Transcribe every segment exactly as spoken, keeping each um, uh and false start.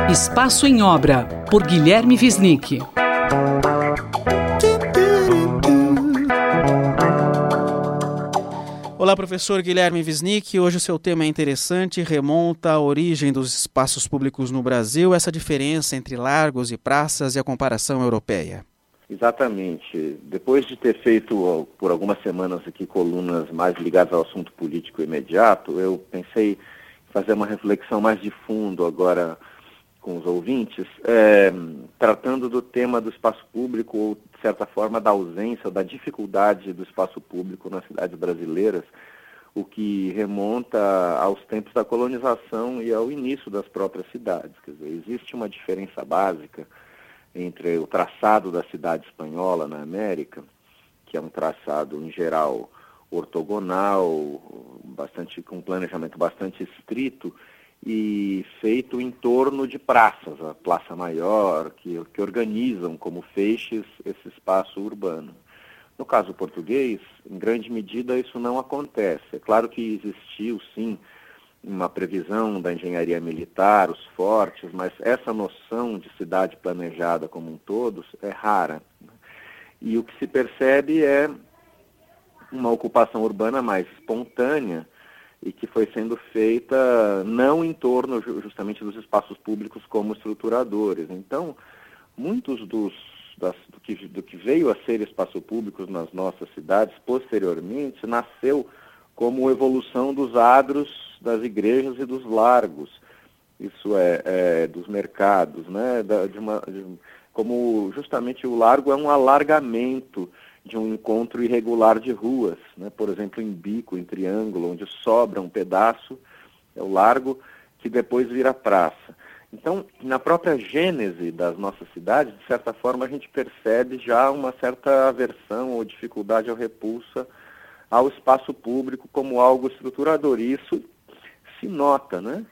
Espaço em Obra, por Guilherme Wisnik. Olá, professor Guilherme Wisnik. Hoje o seu tema é interessante, remonta à origem dos espaços públicos no Brasil, essa diferença entre largos e praças e a comparação europeia. Exatamente. Depois de ter feito por algumas semanas aqui colunas mais ligadas ao assunto político imediato, eu pensei em fazer uma reflexão mais de fundo agora com os ouvintes, é, tratando do tema do espaço público, ou de certa forma da ausência ou da dificuldade do espaço público nas cidades brasileiras, o que remonta aos tempos da colonização e ao início das próprias cidades. Quer dizer, existe uma diferença básica entre o traçado da cidade espanhola na América, que é um traçado em geral ortogonal, bastante, com um planejamento bastante estrito, e feito em torno de praças, a Praça Maior, que, que organizam como feixes esse espaço urbano. No caso português, em grande medida isso não acontece. É claro que existiu, sim, uma previsão da engenharia militar, os fortes, mas essa noção de cidade planejada como um todo é rara. E o que se percebe é uma ocupação urbana mais espontânea, e que foi sendo feita não em torno justamente dos espaços públicos como estruturadores. Então, muitos dos, das, do, que, do que veio a ser espaço públicos nas nossas cidades, posteriormente, nasceu como evolução dos adros das igrejas e dos largos, isso é, é dos mercados, né? Da, de uma, de, como justamente o largo é um alargamento de um encontro irregular de ruas, né? Por exemplo, em bico, em triângulo, onde sobra um pedaço, é o largo, que depois vira praça. Então, na própria gênese das nossas cidades, de certa forma, a gente percebe já uma certa aversão ou dificuldade ou repulsa ao espaço público como algo estruturador. E isso se nota, né?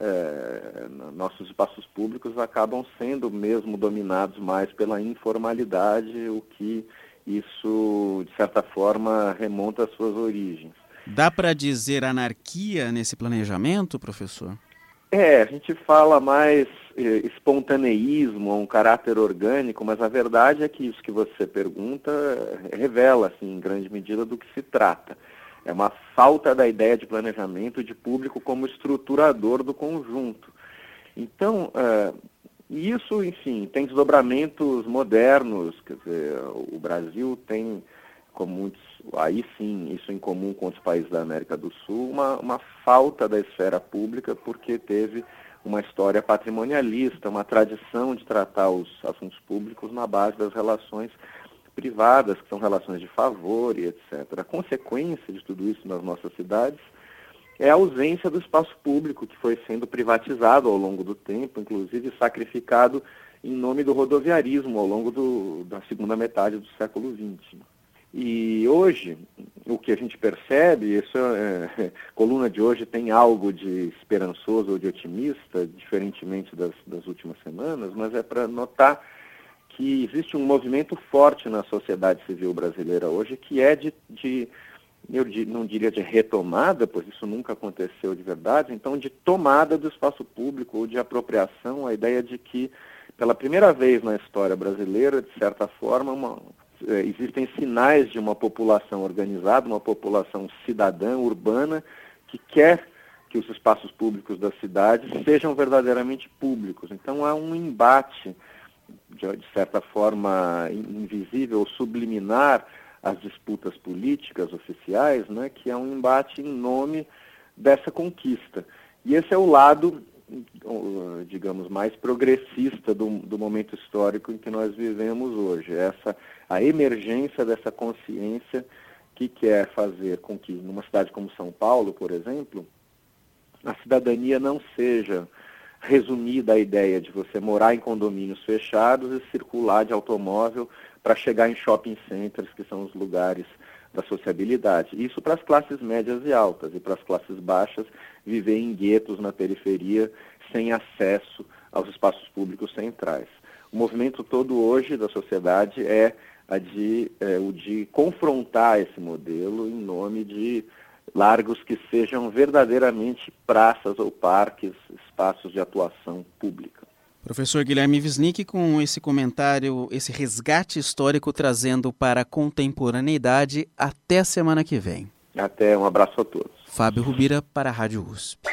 É, nossos espaços públicos acabam sendo mesmo dominados mais pela informalidade, o que isso, de certa forma, remonta às suas origens. Dá para dizer anarquia nesse planejamento, professor? É, a gente fala mais eh, espontaneísmo, um caráter orgânico, mas a verdade é que isso que você pergunta revela, assim, em grande medida, do que se trata. É uma falta da ideia de planejamento de público como estruturador do conjunto. Então, eh, isso, enfim, tem desdobramentos modernos, quer dizer, o Brasil tem, como muitos, aí sim, isso em comum com outros países da América do Sul, uma, uma falta da esfera pública, porque teve uma história patrimonialista, uma tradição de tratar os assuntos públicos na base das relações privadas, que são relações de favor e etcétera. A consequência de tudo isso nas nossas cidades é a ausência do espaço público, que foi sendo privatizado ao longo do tempo, inclusive sacrificado em nome do rodoviarismo ao longo do, da segunda metade do século vinte. E hoje, o que a gente percebe, isso é, a coluna de hoje tem algo de esperançoso ou de otimista, diferentemente das, das últimas semanas, mas é para notar que existe um movimento forte na sociedade civil brasileira hoje, que é de... de eu não diria de retomada, pois isso nunca aconteceu de verdade, então de tomada do espaço público ou de apropriação, a ideia de que, pela primeira vez na história brasileira, de certa forma, uma, é, existem sinais de uma população organizada, uma população cidadã, urbana, que quer que os espaços públicos das cidades sejam verdadeiramente públicos. Então há um embate, de, de certa forma, invisível, subliminar, as disputas políticas oficiais, né, que é um embate em nome dessa conquista. E esse é o lado, digamos, mais progressista do, do momento histórico em que nós vivemos hoje. Essa, a emergência dessa consciência que quer fazer com que, numa cidade como São Paulo, por exemplo, a cidadania não seja resumida à ideia de você morar em condomínios fechados e circular de automóvel para chegar em shopping centers, que são os lugares da sociabilidade. Isso para as classes médias e altas, e para as classes baixas viver em guetos na periferia sem acesso aos espaços públicos centrais. O movimento todo hoje da sociedade é, a de, é o de confrontar esse modelo em nome de largos que sejam verdadeiramente praças ou parques, espaços de atuação pública. Professor Guilherme Wisnik, com esse comentário, esse resgate histórico trazendo para a contemporaneidade. Até a semana que vem. Até, um abraço a todos. Fábio Rubira para a Rádio U S P.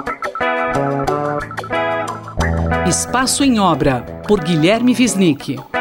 Espaço em Obra, por Guilherme Wisnik.